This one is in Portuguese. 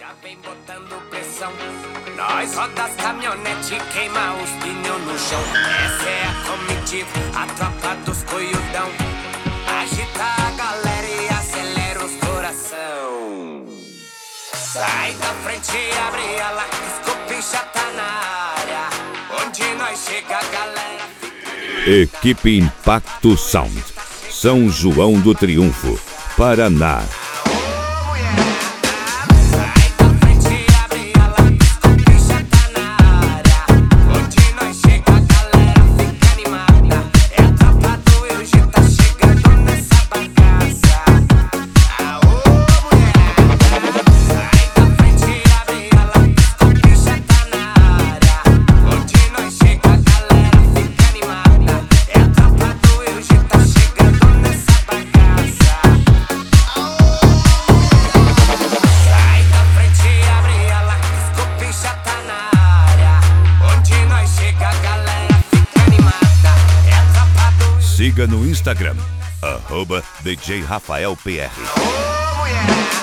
Já vem botando pressão. Nós roda as caminhonete, queima os pneus no chão. Essa é a comitiva, a tropa dos coiudão. Agita a galera e acelera os coração. Sai da frente e abre a lá, que o pincha tá na área. Onde nós chega a galera. Equipe Impacto Sound, São João do Triunfo, Paraná. Siga no Instagram, @DJ Rafael PR.